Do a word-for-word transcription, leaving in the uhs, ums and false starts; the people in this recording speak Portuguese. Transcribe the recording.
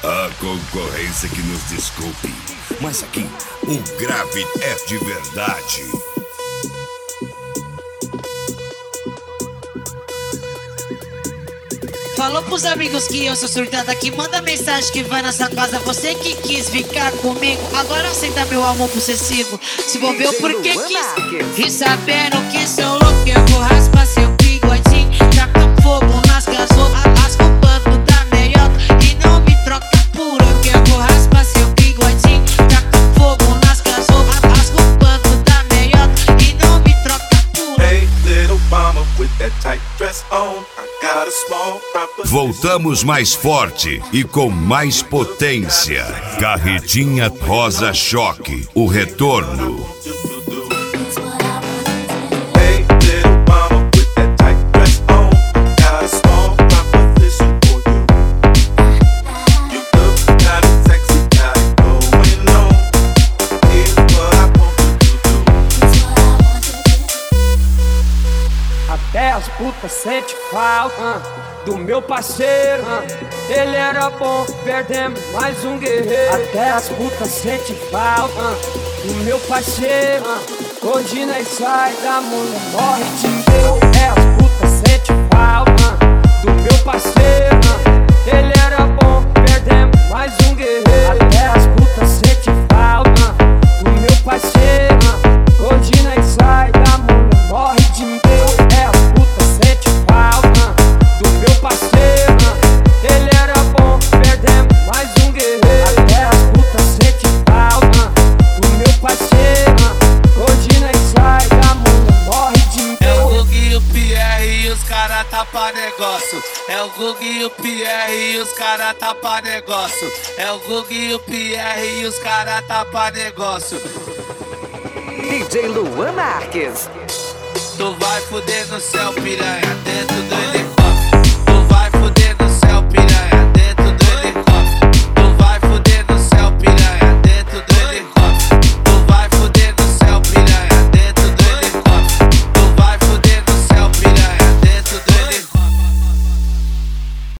A concorrência que nos desculpe, mas aqui o grave é de verdade. Falou pros amigos que eu sou surtada aqui. Manda mensagem que vai nessa casa. Você que quis ficar comigo, agora aceita meu amor possessivo. Se envolveu porque quis. E sabendo que sou louco, eu vou raspar seu bigodinho. Taca fogo nas gasolas, rasga o banco da meiota. E não me troca por eu que eu vou raspar seu bigodinho. Taca fogo nas gasolas, rasga o banco da meiota. E não me troca por eu. Hey, little mama with that tight dress on. Voltamos mais forte e com mais potência. Carretinha Rosa Choque, o retorno. Até as putas sente falta uh, do meu parceiro, uh, ele era bom, perdemos mais um guerreiro. Até as putas sente falta uh, do meu parceiro, uh, hoje nós sai da mulher, morre de medo. Até as putas sente falta uh, do meu parceiro, uh, ele era bom, perdemos mais um guerreiro. Até as putas sente falta uh, do meu parceiro, uh, hoje nós sai da mulher, morre de medo. Pra negócio, é o Gug e o Pierre e os cara tá pra negócio. É o Gug e o Pierre e os cara tá pra negócio. D J Luan Marques. Tu vai fuder no céu, piranha, dentro do